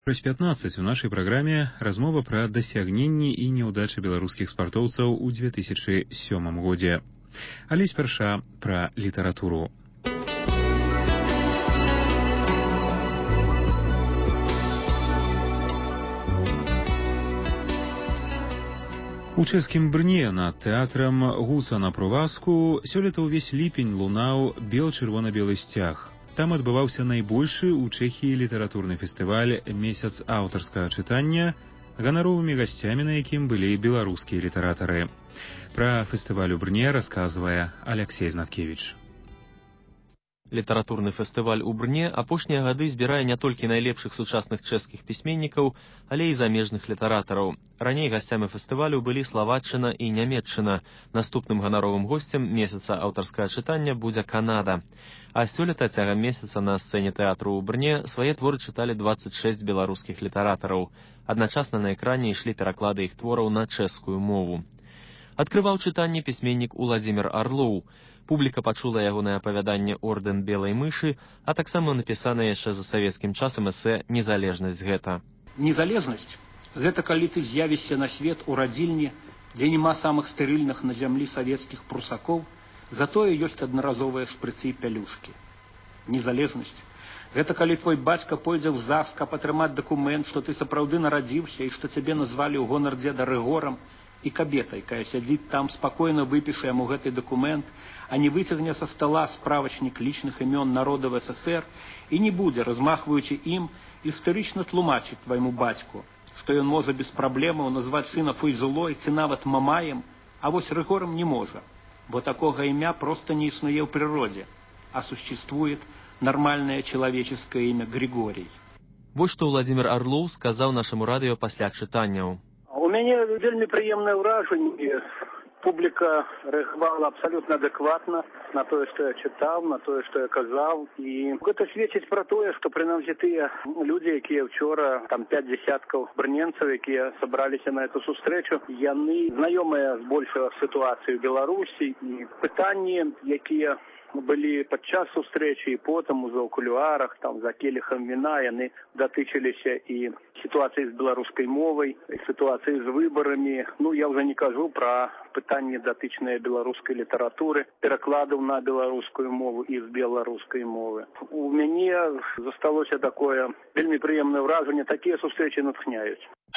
Праз 15 у нашай праграме размова пра дасягненні і няўдачы беларускіх спартоўцаў у 2007 годзе. Але спярша пра літаратуру. У чэшскім Брне над тэатрам Гуса на Проваску сёлета ўвесь ліпень лунаў бел-чырвона-белы сцяг. Там адбываўся найбольшы ў Чэхіі літаратурны фестываль «Месяц аўтарскага чытання», ганаровымі гасцямі на якім былі беларускія літаратары. Пра фестываль у Брне расказвае Аляксей Знаткевіч. Літаратурны фестываль у Брне апошнія гады збірае не толькі найлепшых сучасных чэшскіх пісьменнікаў, але і замежных літаратараў. Раней гасцямі фестывалю былі Славаччына і Нямецчына. Наступным ганаровым госцем месяца аўтарскага чытання будзе Канада. А сёлета цягам месяца на сцэне тэатру ў Брне свае творы чыталі 26 беларускіх літаратараў. Адначасна на экране ішлі пераклады іх твораў на чэшскую мову. Адкрываў чытанне пісьменнік Уладзімір Арлоў. Публіка пачула ягонае апавяданне «Ордэн белай мышы», а таксама напісанае яшчэ за савецкім часам эсэ «Незалежнасць гэта». Незалежнасць – гэта калі ты з'явішся на свет у радзільні, дзе няма самых стэрыльных на зямлі савецкіх прусакоў, затое ёсць аднаразовыя шпрыцы і пялюшкі. Незалежнасць – гэта калі твой бацька пойдзе ў ЗАГС, каб атрымаць дакумент, што ты сапраўды нарадзіўся і што цябе назвалі ў гонар дзеда Рыгорам, і кабета, якая сядзіць там, спакойна выпіша яму гэты дакумент, а не выцягне са стала справачнік лічных імён народаў СССР і не будзе, размахваючы ім, істэрычна тлумачыць твайму бацьку, што ён можа без праблемаў назваць сына Фуйзулой ці нават Мамаем, а вось Рыгорам не можа, бо такога імя проста не існуе ў прыродзе, а существует нармальнае чалавеческае імя Григорий. Вось што Уладзімір Арлоў сказаў нашаму радыё пасля чытанняў. У мяне вельмі прыемнае ўражанне. Публіка рэагавала абсалютна адэкватна на тое, што я чытаў, на тое, што я казаў. І гэта сведчыць пра тое, што прынамсі тыя людзі, якія ўчора, там 5 десяткаў брненцаў, якія сабраліся на эту сустрэчу, яны знаёмыя з большай сітуацыяй у Беларусі. І пытанні, якія былі падчас сустрэчы і потым ужо ў кулуарах, там за келіхам віна, яны датычыліся і сітуацыі з беларускай мовай, і сітуацыі з выбарамі. Ну, я ўжо не кажу пра пытанні датычныя беларускай літаратуры, перакладаў на беларускую мову і з беларускай мовы. У мяне засталося такое вельмі прыемнае ўражанне, такія сустрэчы натхняюць.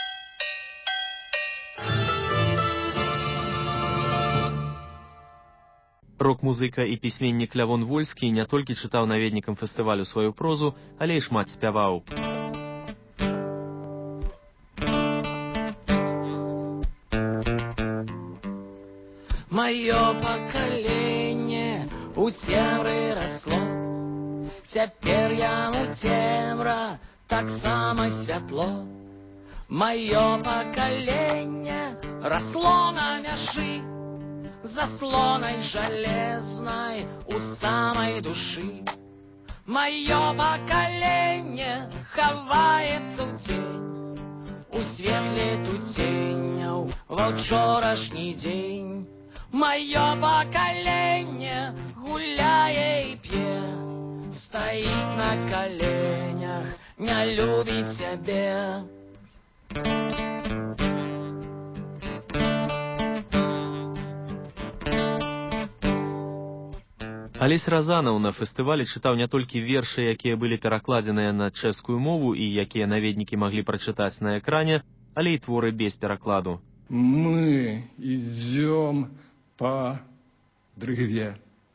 Рок-музыка і пісьменнік Лявон Вольскі не толькі чытаў наведнікам фестывалю сваю прозу, але і шмат спяваў. Маё пакаленне у цемры расло, цяпер яму цемра таксама святло. Маё пакаленне расло на мяжы, заслонай жалезнай у самай душы. Маё пакаленне хаваецца ў цень, у светле туценняў ва ўчорашні дзень. Маё пакаленне гуляе і п'е, стаіць на каленях, не любіць сябе. Алесь Разанаў на фестывалі чытаў не толькі вершы, якія былі перакладзеныя на чэшскую мову і якія наведнікі маглі прачытаць на экране, але і творы без перакладу. Мы идем по дрыгве.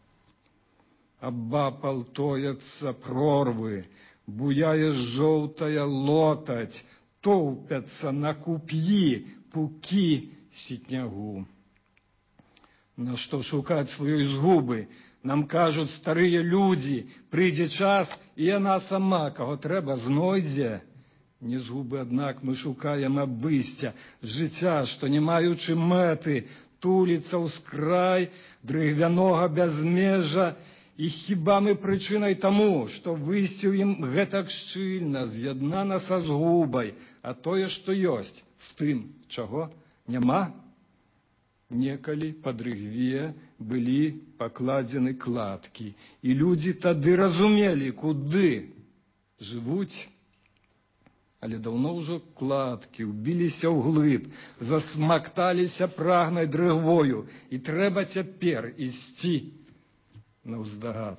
Абапал тоятся прорвы, буяе жоўтая лотаць, тоўпятся на куп'і пукі сітнягу. На што шукаць сваёй згубы? Нам кажуць старыя людзі, прыйдзе час, і яна сама, каго трэба, знойдзе. Не згубы, аднак, мы шукаем абысця, жыцця, што не маючы мэты, туліцца ўскрай дрыгвянога бязмежа, і хіба мы прычынай таму, што выйсці ў ім гэтак шчыльна, з'яднана са згубай, а тое, што ёсць, з тым, чаго няма? Некалі па дрыгве былі пакладзены кладкі, і людзі тады разумелі, куды жывуць. але даўно ўжо кладкі ўбіліся ўглыб, засмакталіся прагнай дрыгвою, і трэба цяпер ісці наўздагад.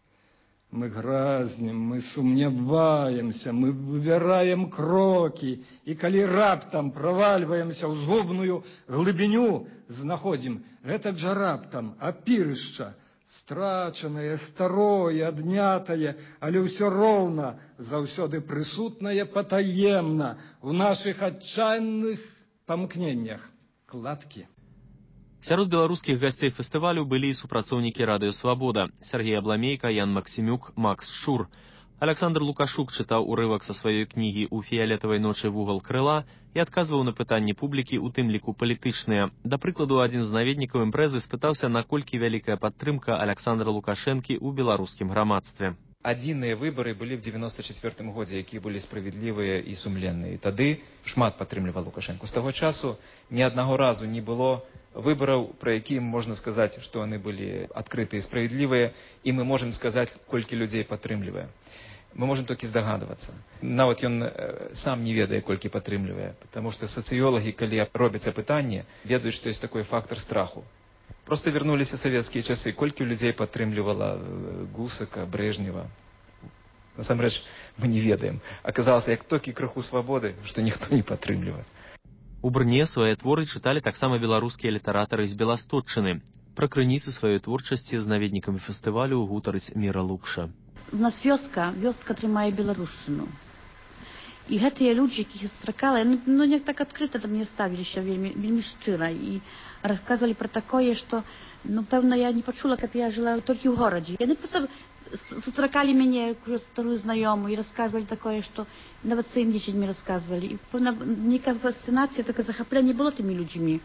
Мы гразнем, мы сумняваемся, мы выбираем крокі, і калі раптам правальваемся ў згубную глыбіню, знаходзім гэтак жа раптам апірышча, страчанае, старое, аднятае, але ўсё роўна заўсёды прысутнае патаемна ў нашых адчайных памкненнях кладкі. Сярод беларускіх гасцей фестывалю былі і супрацоўнікі радыё «Свабода» Сергей Абламейка, Ян Максімюк, Макс Шур. Александр Лукашук чытаў урывак са сваёй кнігі «У фіялетавай ночы вугал крыла» і адказваў на пытанні публікі, у тым ліку палітычныя. Да прыкладу, адзін з наведнікаў імпрэзы спытаўся, наколькі вялікая падтрымка Александра Лукашэнкі ў беларускім грамадстве. Адзіныя выбары былі ў 94 годзе, якія былі справядлівыя і сумленныя. І тады шмат падтрымліваў Лукашэнку. З таго часу ні аднаго разу не было выбараў, пра якія можна сказаць, што яны былі адкрытыя і справядлівыя, і мы можам сказаць, колькі людзей падтрымлівае. Мы можам толькі здагадвацца. Нават ён сам не ведае, колькі падтрымлівае, потому што сацыёлагі, калі робяць апытанне, ведаюць, што ёсць такой фактор страху. Просто вернуліся савецкія часы, колькі людзей падтрымлівала Гусака, Брежнева. Насамрэч, мы не ведаем. Аказалася, як толькі крыху свабоды, што ніхто не падтрымлівае. У Брне свае творы чыталі таксама беларускія літаратары з Беластотчыны. Пра крыніцы сваёй творчасці з наведнікамі фестывалю гутарыць Міра Лукша. У нас вёска трымае беларушчыну. І гэтыя людзі, якіх я сустракала, не так адкрыта да мне ставіліся вельмі шчыра і расказвалі пра такое, што, пэўна, я не пачула, каб я жыла толькі ў горадзе. Яны проста сустракалі мяне, старую знаёмую, і расказвалі такое, што нават сваім дзецьмі расказвалі. І, пэўна, нейкая фасцынацыя, такое захапленне было тымі людзьмі,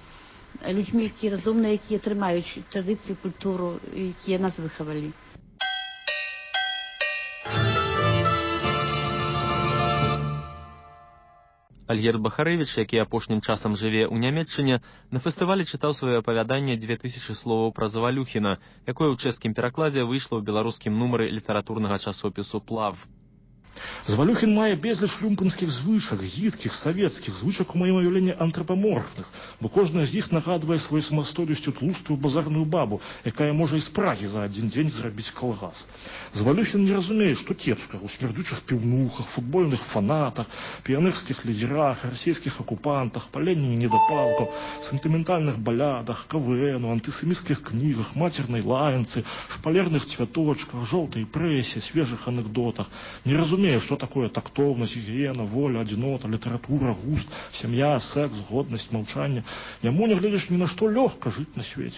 якія разумныя, якія трымаюць традыцыю, культуру, якія нас выхавалі. Альгерд Бахарэвіч, які апошнім часам жыве ў Нямецчыне, на фестывалі чытаў сваё апавяданне «2000 словаў пра Завалюхіна», якое ў чэшскім перакладзе выйшла ў беларускім нумары літаратурнага часопісу «Плав». Завалюхін мае безліч люмпенскіх звычак, гідкіх, савецкіх, звычак у маім уяўленні антропаморфных, бо кожная з іх нагадвае сваёй самастойнасцю тлустую базарную бабу, якая можа і з Прагі за адзін дзень зрабіць калгас. Завалюхін не разумее, што кепска ў смярдучых піўнухах, футбольных фанатах, піянерскіх лідерах, расійскіх акупантах, паленні недапалкаў, сентыментальных балядах, КВНу, антысеміцкіх кнігах, мацернай лаянцы, шпалерных цвяточках, жоўтай прэсе, свежых анекдотах. Не разумее, што такое тактоўнасць, гігіена, воля, адзінота, літаратура, густ, сям'я, секс, годнасць, маўчанне. Яму, не гледзяш ні на што, лёгка жыць на свеце.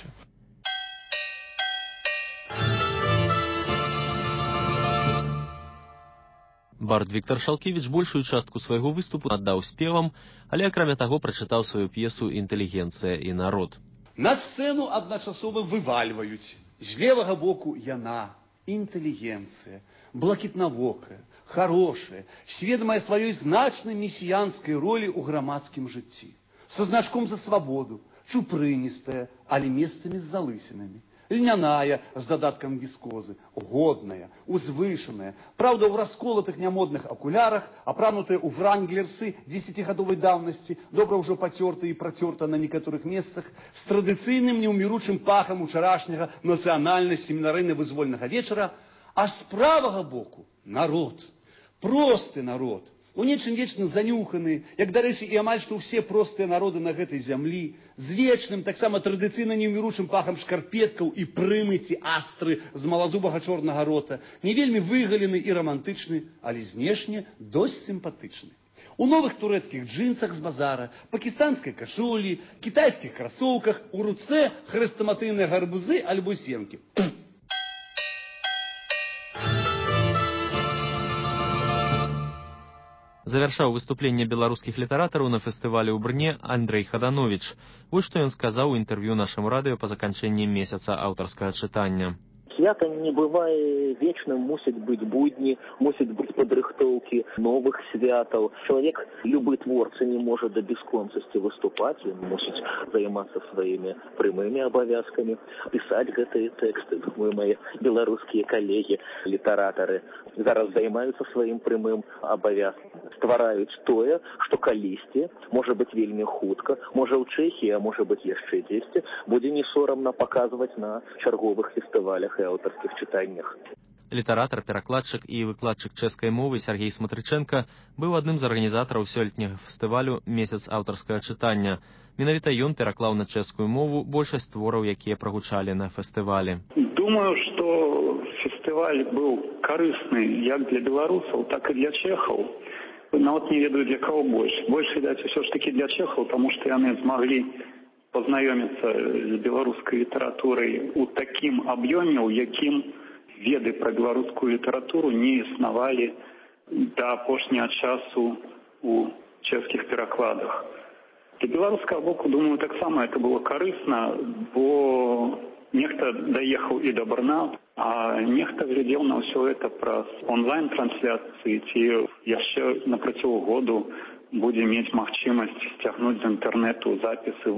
Бард Віктар Шалкевіч большую частку свайго выступу аддаў спевам, але акрамя таго прачытаў сваю п'есу «Інтэлігенцыя і народ». На сцэну адначасова вывальваюць з левага боку яна, інтэлігенцыя, блакітнавокая, хорошая, сведомая сваёй значнай месіянскай ролі ў грамадскім жыцці, са значком за свабоду, чупрыністая, але месцамі з залысінамі, льняная, з дадаткам віскозы, годная, узвышаная, праўда, ў расколатых нямодных акулярах, апранутая ў вранглерсы 10гадовай даўнасці, добра ўжо пацёрта і працёрта на некаторых месцах, з традыцыйным неўміручым пахам учарашняга нацыянальна-семінарыйна-вызвольнага вечара, а з правага боку народ, просты народ, у нечым вечна занюханы, як, дарэчы, і амаль што ўсе простыя народы на гэтай зямлі, з вечным, таксама традыцыйна неўміручым пахам шкарпеткаў і прымыці астры з малазубага чорнага рота, не вельмі выгалены і рамантычны, але знешне досць сімпатычны. У новых турэцкіх джинсах з базара, пакістанскай кашулі, кітайскіх красоўках, у руцэ хрэстаматыйныя гарбузы альбо сенкі. Завяршаў выступленне беларускіх літаратараў на фестывалі ў Брне Андрэй Хадановіч. Вось што ён сказаў у інтэрв'ю нашаму радыё па заканчэнні месяца аўтарскага чытання. Свято не бывае вечным, мусяць быць будні, мусяць быць падрыхтоўкі новых святаў. Чалавек, любы творца, не можа да бясконцасці выступаць, ён мусіць займацца сваімі прямымі абавязкамі, пісаць гэтыя тэксты. Думаю, мае беларускія калегі, літаратары зараз займаюцца сваім прямым абавязкам. Ствараюць тое, што калісьці, можа быць вельмі хутка, можа ў Чэхіі, а можа быць яшчэ дзесьці, будзе не сорамна паказваць на чарговых фестывалях і аўтарскіх чытаннях. Літаратар, перакладчык і выкладчык чэшскай мовы Сергей Сматрычэнка быў адным з арганізатараў сёлетняга фестывалю «Месяц аўтарскага чытання». Менавіта ён пераклаў на чэшскую мову большасць твораў, якія прагучалі на фестывалі. Думаю, што фестываль быў карысны як для беларусаў, так і для чэхаў. Нават не ведаю, для каго больш. Больш, відаць, усё ж такі для чэхаў, таму што яны змаглі пазнаёміцца з беларускай літаратурай у такім аб'ёме, у якім веды пра беларускую літаратуру не існавалі да апошняга часу у чэшскіх перакладах. Для беларускага боку, думаю, таксама это было карысна, бо нехта даехаў і да Брна, а нехта глядзеў на ўсё это праз онлайн-трансляцыі ці яшчэ на працягу году будзе мець магчымасць сцягнуць з інтэрнэту запісы